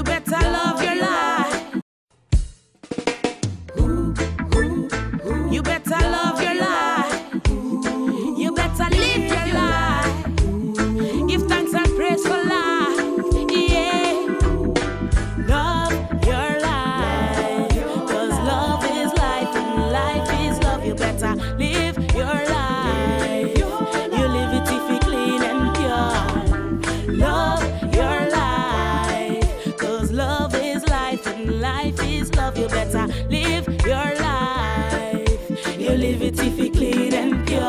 better love your life. You better love your life. You better live your life. Give thanks and praise for life. Yeah. Love your life. Cause love is life and life is love. You better live your life. You live it if you clean and pure. Love your life. Cause love is life and life is love. You better live your life. You live it if you clean and pure.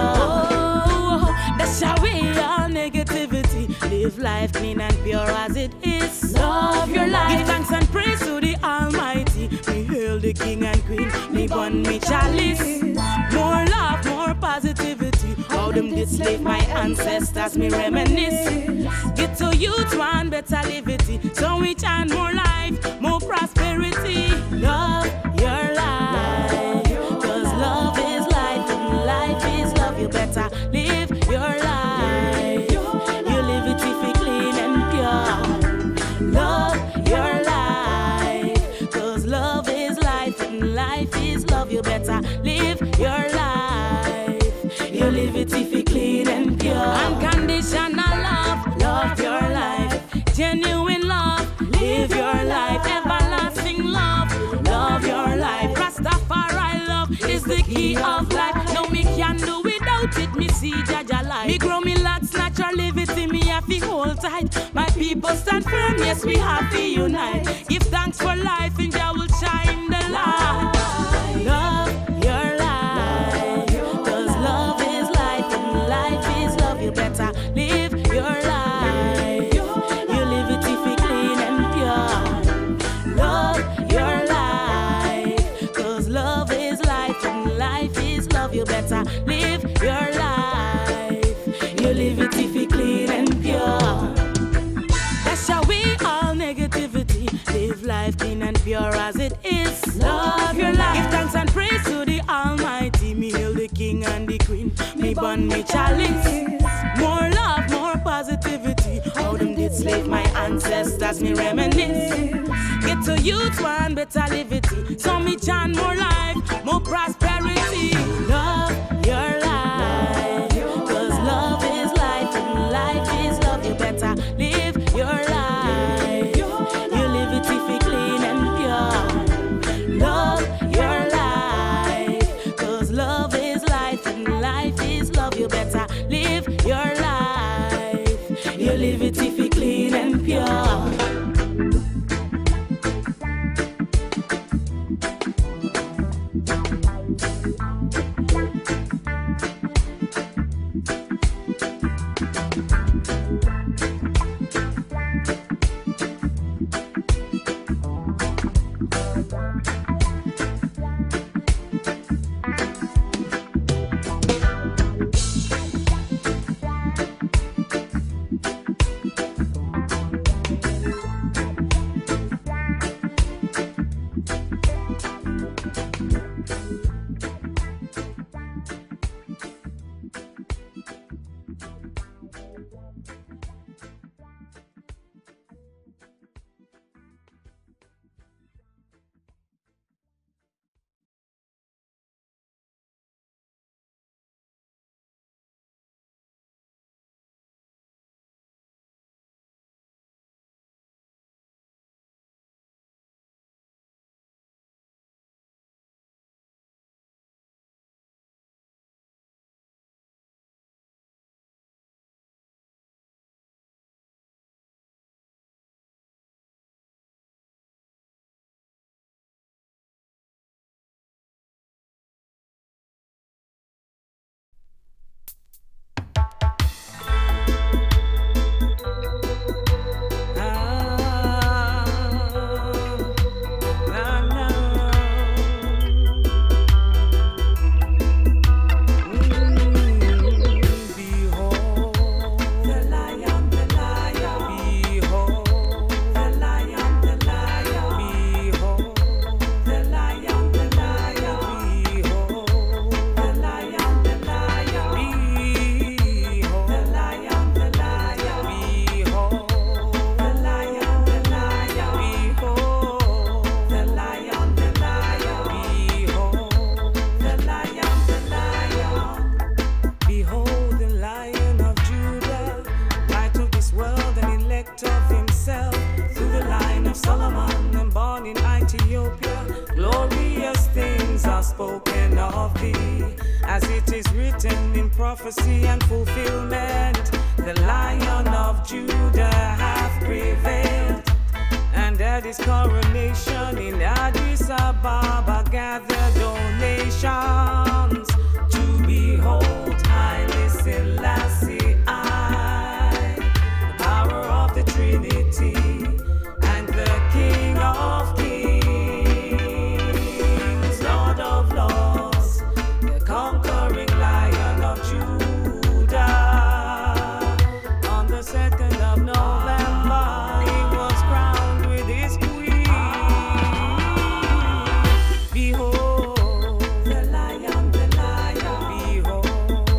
Oh, that's how we all negativity. Live life clean and pure as it is. Love your life. Give thanks and praise to the Almighty. Me hail the King and Queen. Me bun me chalice. More love, more positivity. How them did slave my ancestors, me reminisce. Get to youth one better liberty. So we chant more life, more prosperity. Love your life. Cause love is life and life is love. You better live your life. You live it if you clean and pure. Love your life. Cause love is life and life is love. You better live your life. You live it if you clean and pure. Unconditional love. Love your life. Genuine love. Live your life. Everlasting love. Love your life. Rastafari love is the key of life. No, me can do without it. Me see Jaja life. Me grow me lots natural liberty. Me have to hold tight. My people stand firm. Yes, we have to unite. Give thanks for life and Jah will shine the light. Love your life. Cause love is life and life is love. You better live your life. You live it if you clean and pure. Love your life. Cause love is life and life is love. You better live your life. You live it if you clean and pure. That's how we all negativity. Live life clean and pure as it is. Love your life. Give thanks and praise to the Almighty. Me hail the King and the Queen. Me bun me chalice. More love, more positivity. How them did slave my ancestors, me reminisce. Get to youth one better liberty. So me chant more life, more prosperity. Love your life. Cause love is life and life is love. You better live your life. You live it if you clean and pure. Love your life. Cause love is life and life is love. You better live your life. You live it if you clean and pure. of thee, as it is written in prophecy and fulfillment. The Lion of Judah hath prevailed, and at his coronation in Addis Ababa gathered donations to behold Haile Selassie I, the power of the Trinity and the King of Kings, Lord of Lords, the conquering Lion of Judah. On the 2nd of November, he was crowned with his queen. Behold, the lion, behold,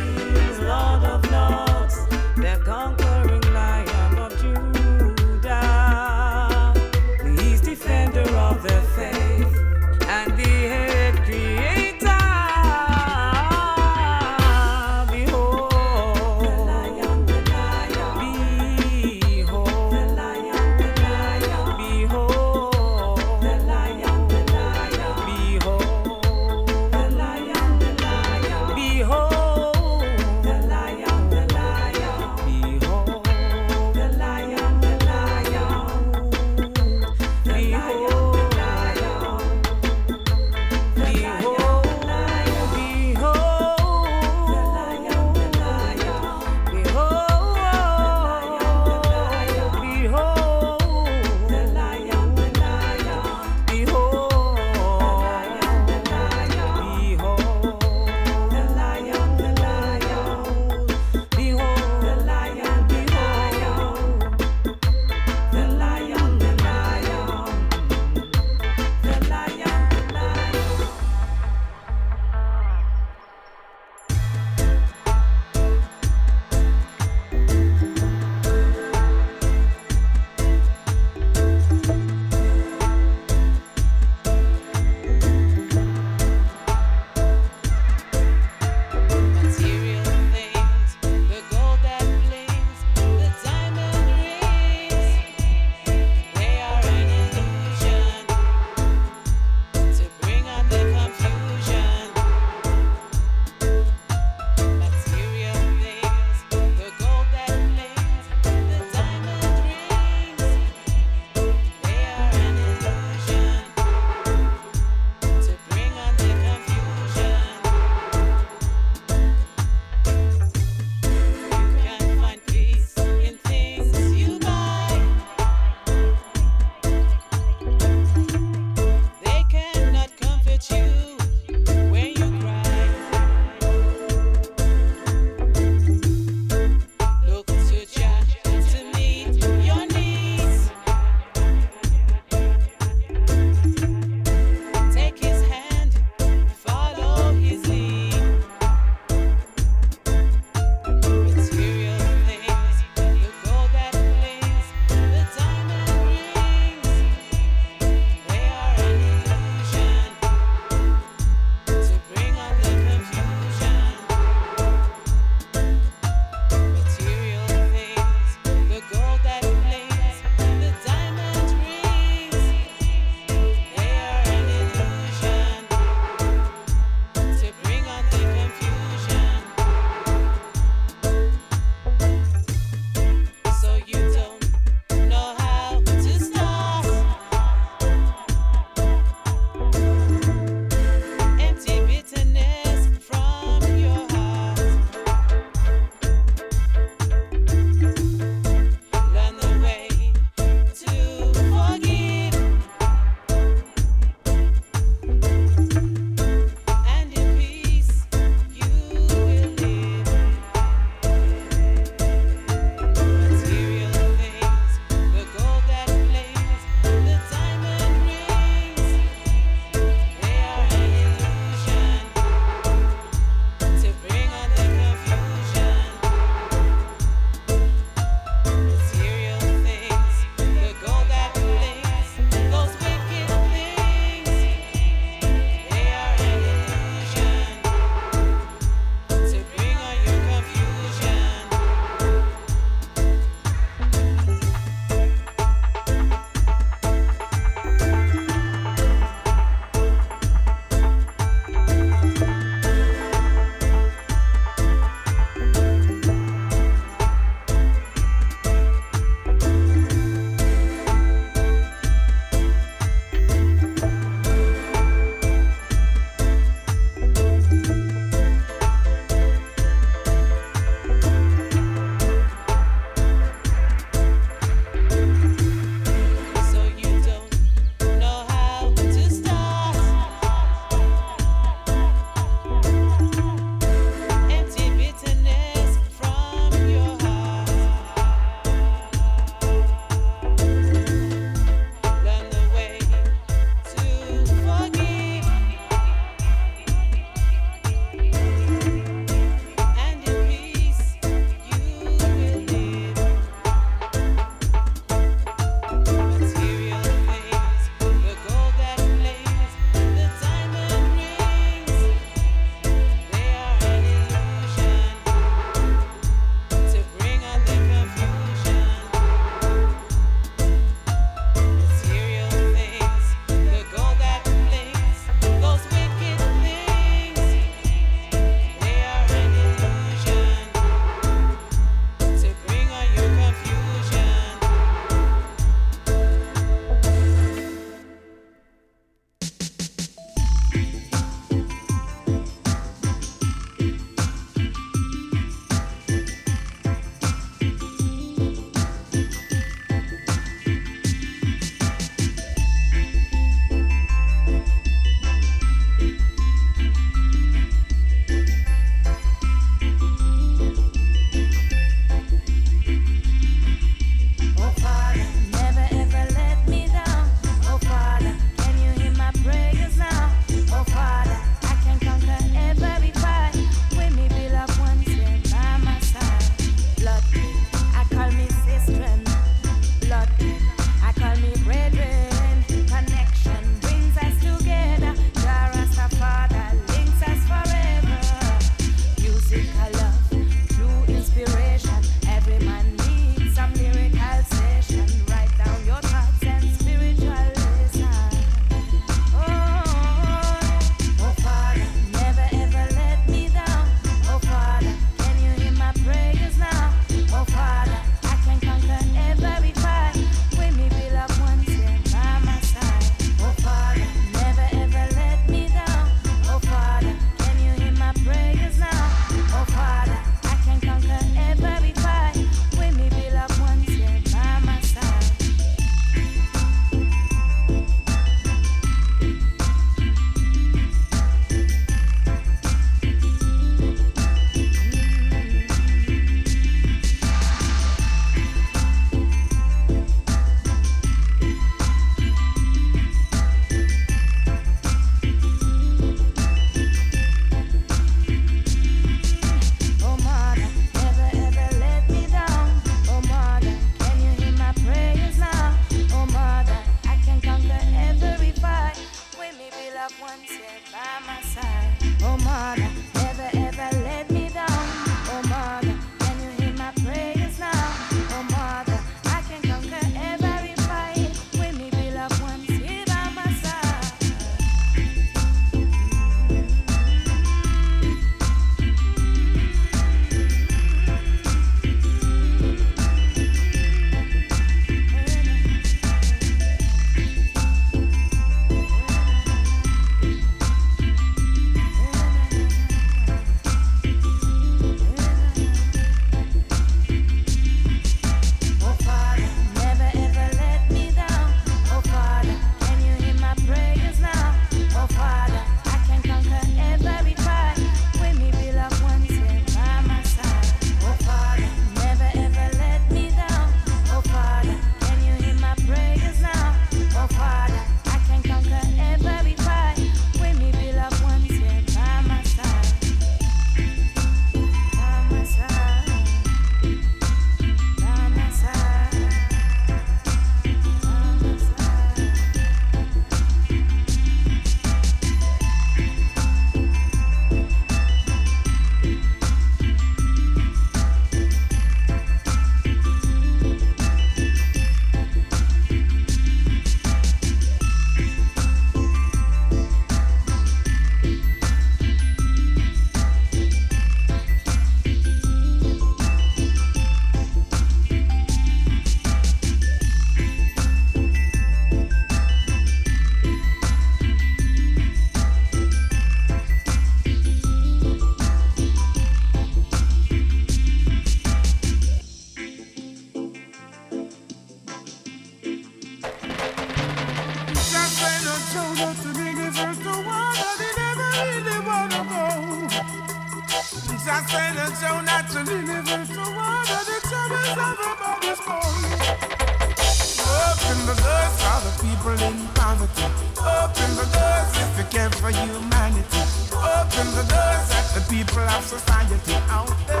wanna go. Just say that you're not to deliver to one of the troubles of everybody's born. Open the doors for the people in poverty. Open the doors if you care for humanity. Open the doors at the people of society out there.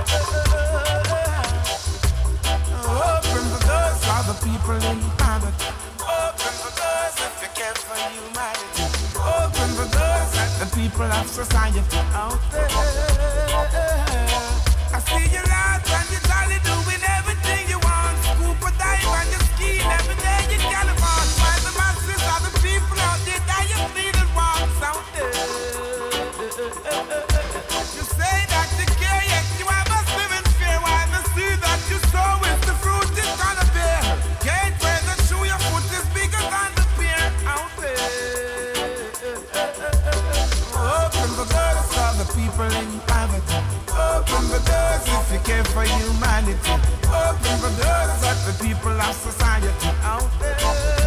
Open the doors for the people in poverty. Open the doors if you care for humanity. Open the doors at the people of society out there. I see you loud and you're jolly doing everything you want. Scoop a dive and you ski every day you can afford. While the masses of the people out there that you feel it walks out there. You say that you care, yet you have us living fear. While the seed that you sow is the fruit it's gonna bear. Can't wear the shoe, your foot is bigger than the pear out there. Open the doors for the people in poverty. Open the doors if you care for humanity. Open the doors at the people of society out there.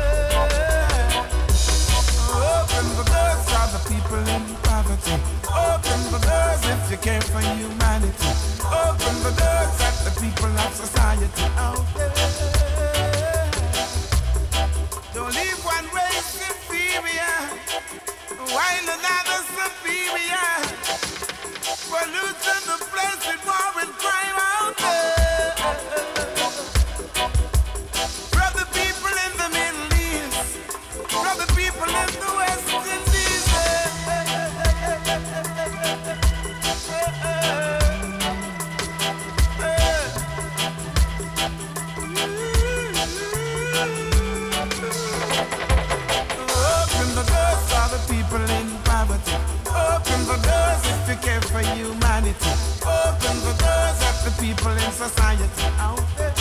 Open the doors for the people in poverty. Open the doors if you care for humanity. Open the doors at the people of society out there. Don't leave one race inferior while another superior. Pollution, the place with war and crime out there. From the people in the Middle East, from the people in the West Indies. Open the doors for the people in poverty. Open the doors if you care for humanity. Open the doors at the people in society out there.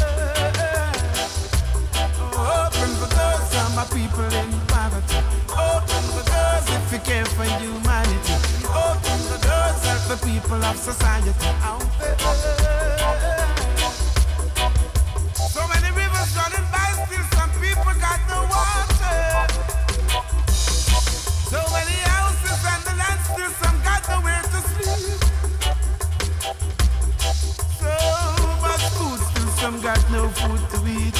Open the doors for my people in poverty. Open the doors if you care for humanity. Open the doors at the people of society out there. So many rivers running by, still some people got no water. So many houses and the land, still some got nowhere to sleep. So much food, still some got no food to eat.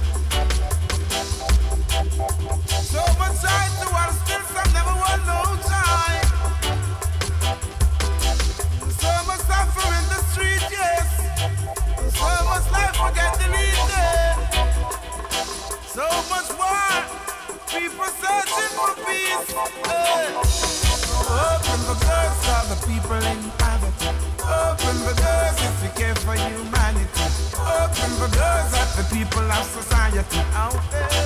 So much joy to all, still some never want no joy. So much suffering in the street, yes. So much life forget the leader. So much war, people searching for peace. Open the doors for the people in poverty. Open the doors if you care for humanity. Open the doors at the people of society out there.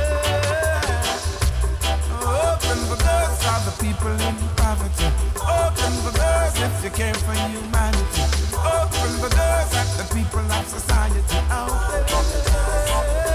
Open the doors for the people in poverty. Open the doors if you care for humanity. Open the doors at the people of society out there.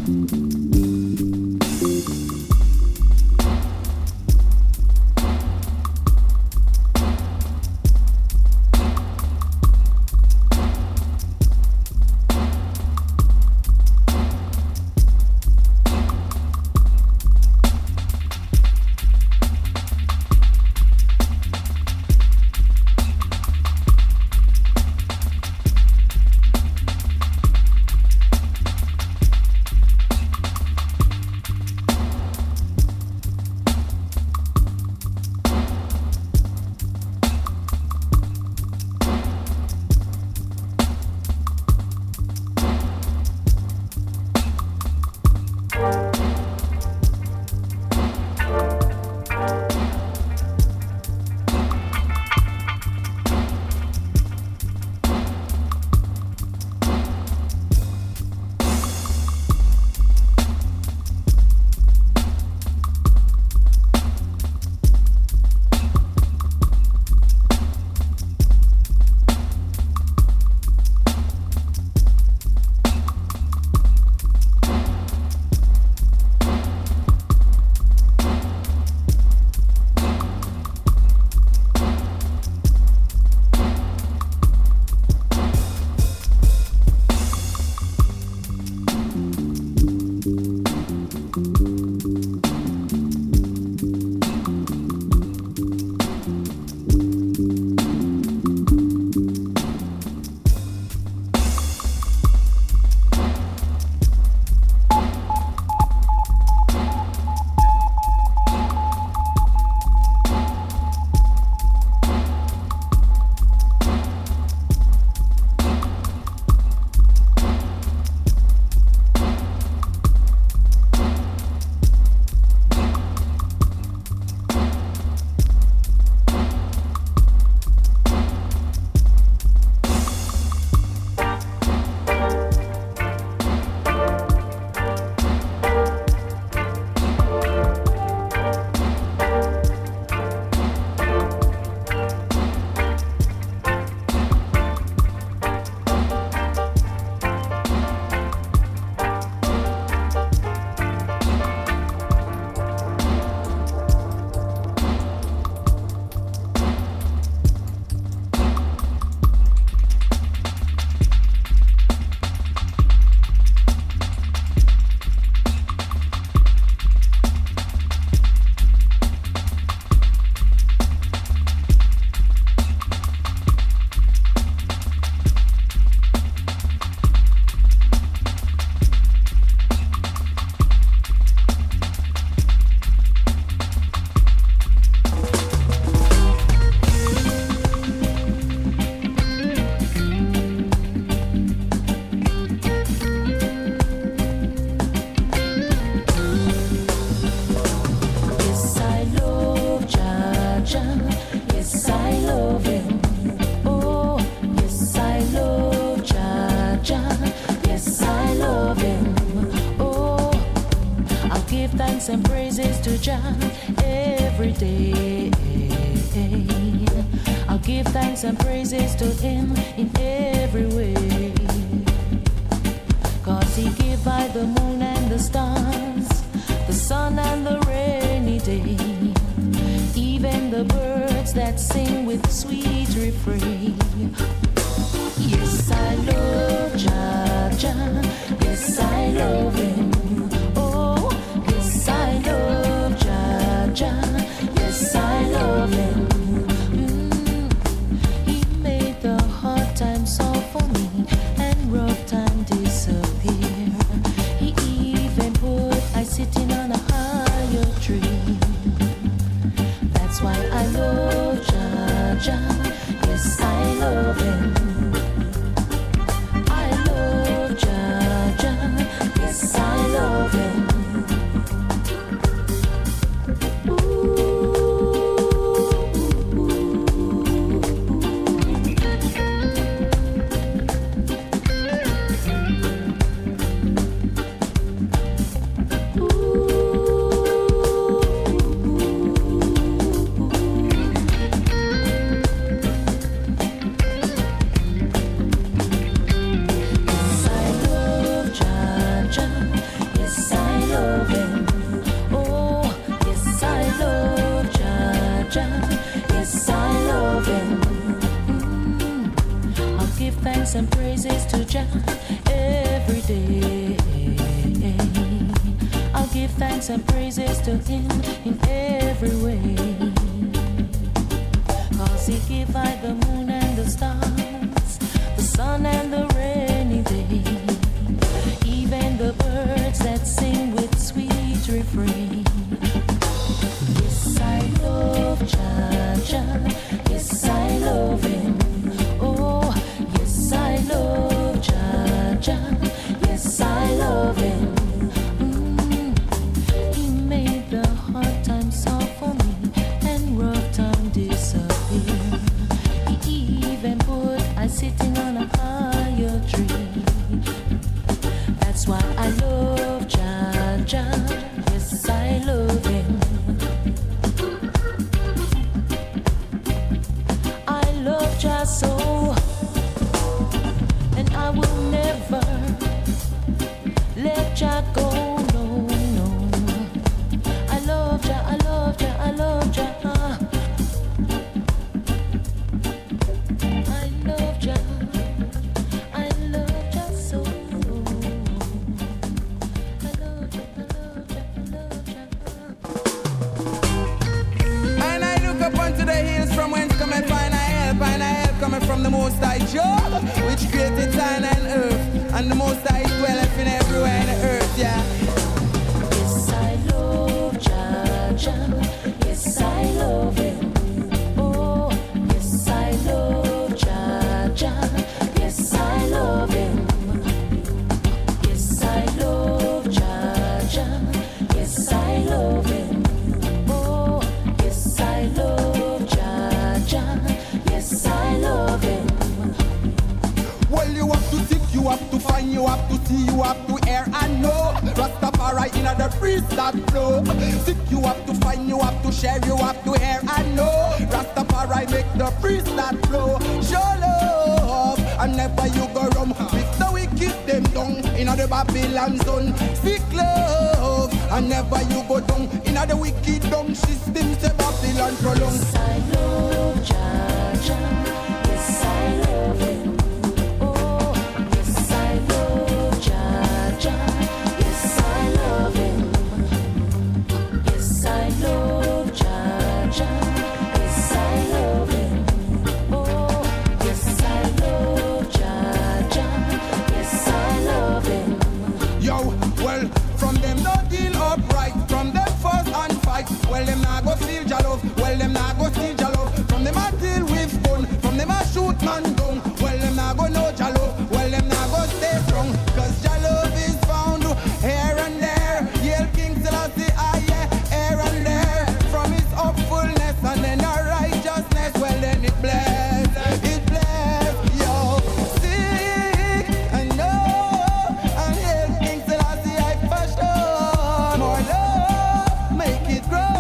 and praises to Jah every day. I'll give thanks and praises to Him in every way. 'Cause He gave by the moon and the stars, the sun and the rainy day, even the birds that sing with sweet refrain. Yes, I love Jah, Jah. Yes, I love Him. Oh, yes, I love Jah, Jah. Yes, I love Him. He made the hard times solve for me and rough time disappear. He even put I sitting on a higher tree. That's why I love Jah, Jah. Yes, I love Him. I love Jah, Jah. Yes, I thanks and praises to Him in every way. 'Cause He gave I the moon and the stars, the sun and the rainy day, even the birds that sing with sweet refrain. Yes, I love Jah Jah. Yes, I love Him. Oh, yes, I love Jah Jah. Yes, I love Him. He made the hard times soft for me and rough time disappear. He even put I sitting on a higher tree. That's why I love Jah Jah. Yes, I love Him. I love Jah so, and I will never let Jah go. No, no. I love Jah, I love Jah, I love Jah. I love Jah, I love Jah so. I love Jah, I love Jah, I love Jah. And I look up unto the hills from whence cometh mine help, and I help coming from the Most High Jah, which created heaven and earth, and the Most High dwelleth in everywhere in the earth, yeah. Yes, I love Jah Jah. Yes, I love Him. Oh, yes, I love Jah Jah. Yes, I love Him. Yes, I love Jah Jah. Yes, I love Him. Oh, yes, I love Jah Jah. Yes, I love Him. Well, you have to think, you have to find, you have to see, you have to hear and know. Rastafari in the breeze that flow. Think, you have to find, you have to share, you have to hear and know. Rastafari make the breeze that flow. Show love, and never you go wrong. With the wicked them down in the Babylon zone. Speak love, and never you go down in the wicked down system. Say Babylon prolong. Yes, I love Jah Jah. Yes, I love Him. Oh, yes, I love Jah Jah. Yes, I love Him. Yes, I love Jah Jah. Yes, I love Him. Oh, yes, I love Jah Jah. Yes, I love Him. Yo, well, from them not deal upright, from them fuss and fight. Well, them not go steal your love, well, them not go steal your love. From them I deal with gun, from them I shoot man down. Well, them not go know your love, well, them not go stay strong. Cause your love is found here and there. Yell King Selassie, yeah, here and there. From his upfulness and then our righteousness, well, then it bless, yo. Seek and know, and hail King Selassie, I first more love, make it grow.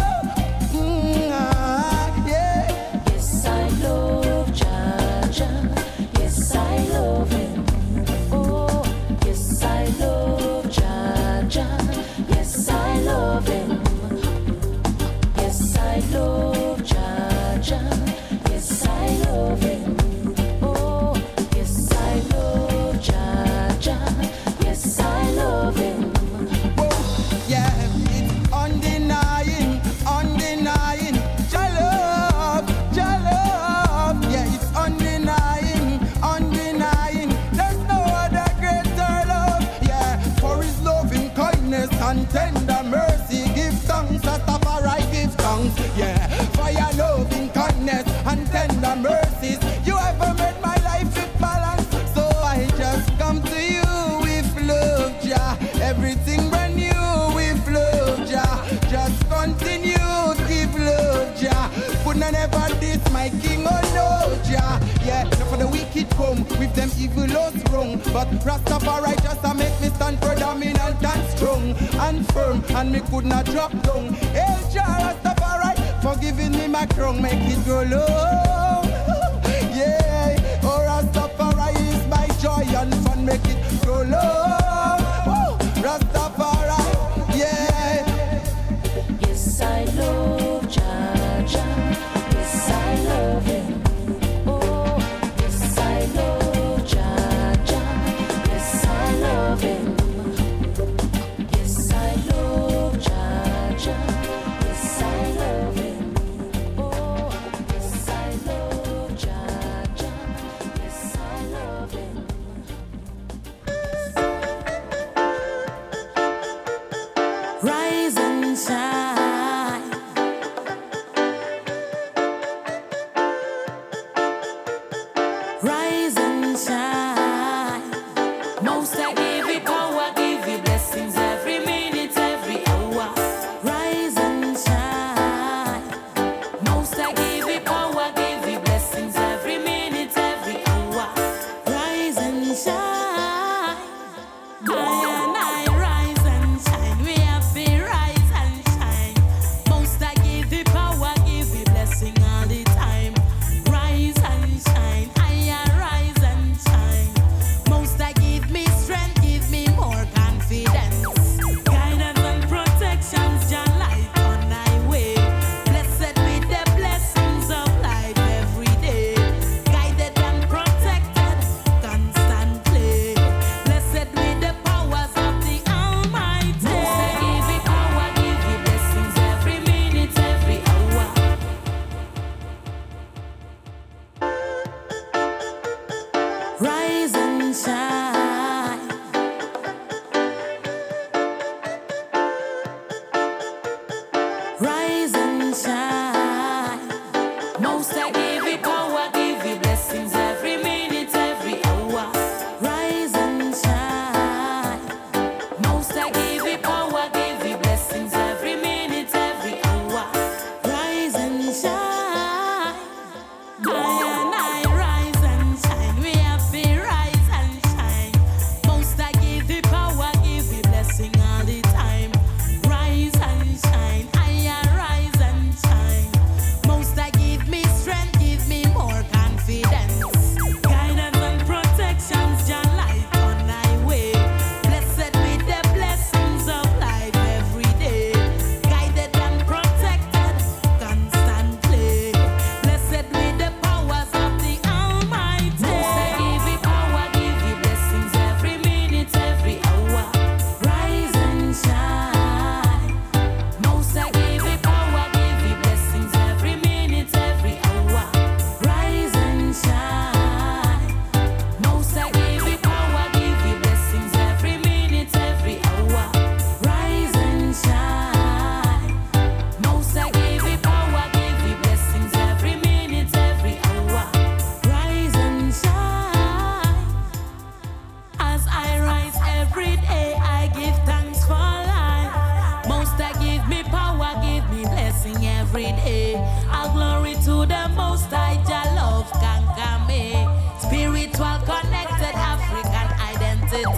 Yeah. Yes, I love Jah Jah. Yes, I love Him. Oh, yes, I love Jah Jah. Yes, I love Him. Yes, I love Jah Jah. Yes, I love Him. Oh, yes, I love Jah Jah. Yes, I love Him. Whoa, yeah, it's undenying, undeniing. Your love, yeah, it's undenying, undenying. There's no other greater love, yeah. For His loving kindness and tender mercy, give thanks, Rastafari, give thanks, yeah. For your loving kindness and tender mercies, you ever made my life with balance. So I just come to you with love, Jah. Everything brand new with love, Jah. Just continue to give love, Jah. Couldn't never diss my king, oh no, Jah. Yeah, not for the wicked come with them evil laws wrong. But Rastafari just to make me stand predominant and strong and firm, and me could not drop down. Hey, Jah Rastafari, for giving me my crown, make it grow long. Yeah, oh Rastafari is my joy and fun, make it grow long. Woo! Rastafari, yeah. Yes, I love Jah Jah. Yes, I love Him. Oh, yes, I love Jah Jah. Yes, I love Him. Yes, I love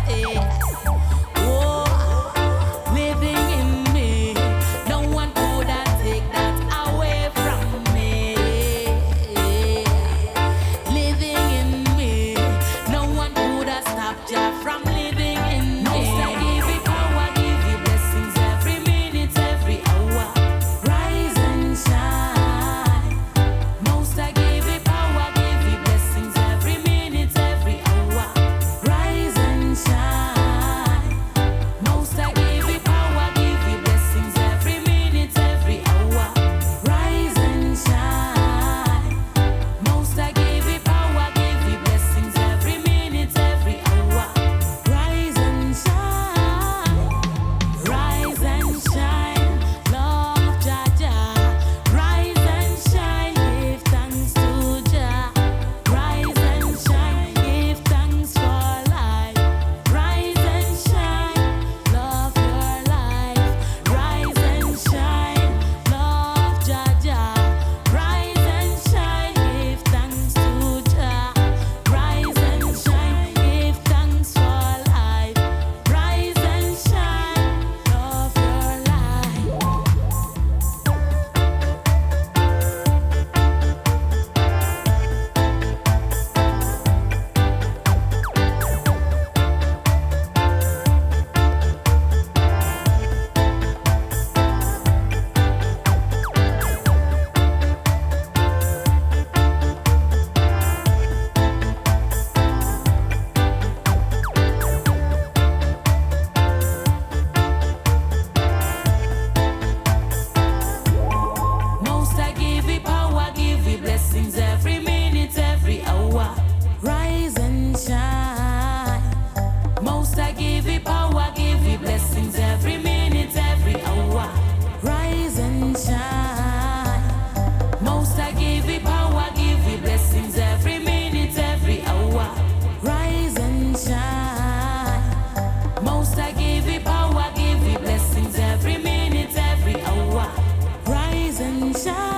Sunshine.